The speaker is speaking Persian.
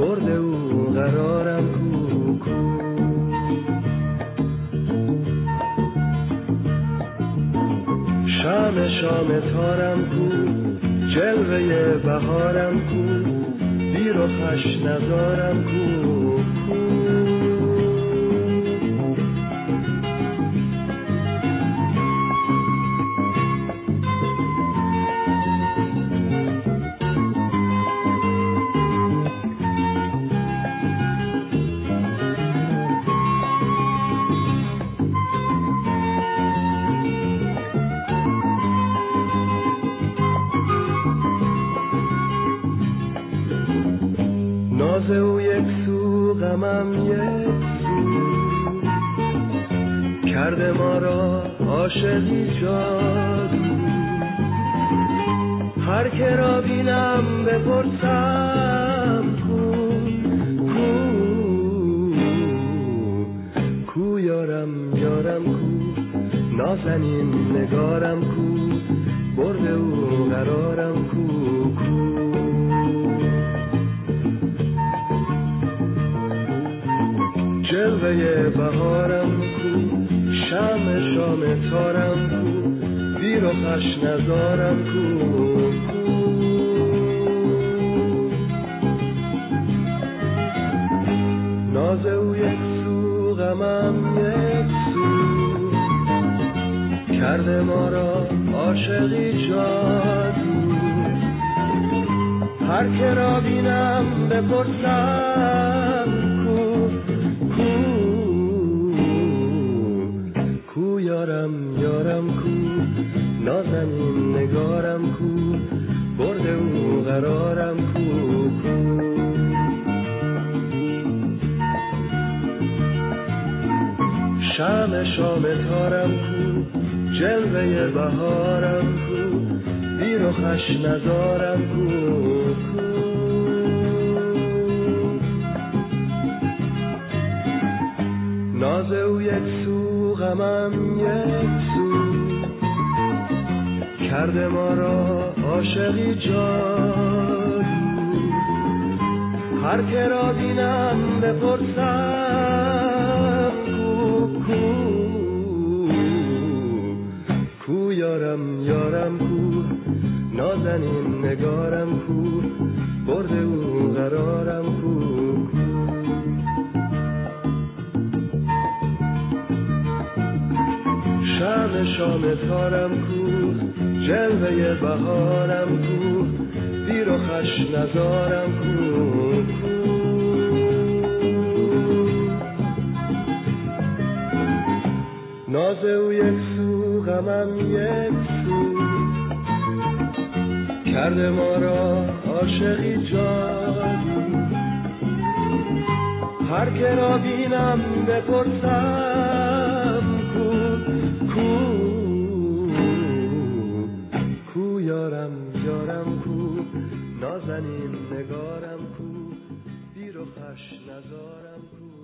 برده او قرارم کو کو. شام شام تارم کو، جلوه بهارم کو، بی رخش نزارم کو کو. ناز او یک سو غمم یک سو، کرده ما را عاشقی جادو. هر که را بینم بپرسم کو کو کو یارم یارم کو، نازنین نگارم کو، برده او قرارم کو کو. جلوه بهارم کو، شم شام تارم کو، بی رخش نزارم کو کو. ناز او یک سو غمم یک سو، کرده ما را عاشقی جادو. هر که را بینم بپرسم کو کو یارم یارم کو، نازنین نگارم کو، برده او قرارم کو کو. شم شام تارم کو، جلوه بهارم کو، بی رخش نزارم کو کو. ناز او یک سو غمم یک سو، کرده ما را عاشقی جادو. هر که را بینم بپرسم کو کو کو یارم یارم کو، نازنین نگارم کو، برده او قرارم کو کو. شم شام تارم کو، جلوه بهارم کو، بی رخش نزارم کو کو. ناز او یک سو غمم یک سو، کرده ما را عاشقی جادو. هر که را بینم بپرسم کو کو کو یارم یارم کو، نازنین نگارم کو، بی رخش نزارم کو.